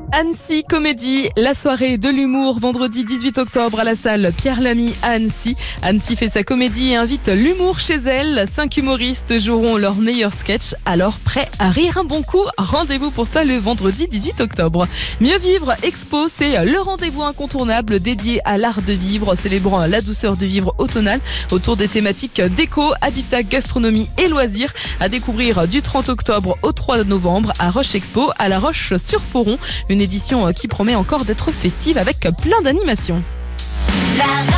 Annecy Comédie, la soirée de l'humour, vendredi 18 octobre à la salle Pierre Lamy à Annecy. Annecy fait sa comédie et invite l'humour chez elle. 5 humoristes joueront leurs meilleurs sketchs, alors prêts à rire un bon coup. Rendez-vous pour ça le vendredi 18 octobre. Mieux vivre Expo, c'est le rendez-vous incontournable dédié à l'art de vivre, célébrant la douceur de vivre automnale autour des thématiques déco, habitat, gastronomie et loisirs. À découvrir du 30 octobre au 3 novembre à Roche Expo, à La Roche-sur-Foron. Une édition qui promet encore d'être festive avec plein d'animations.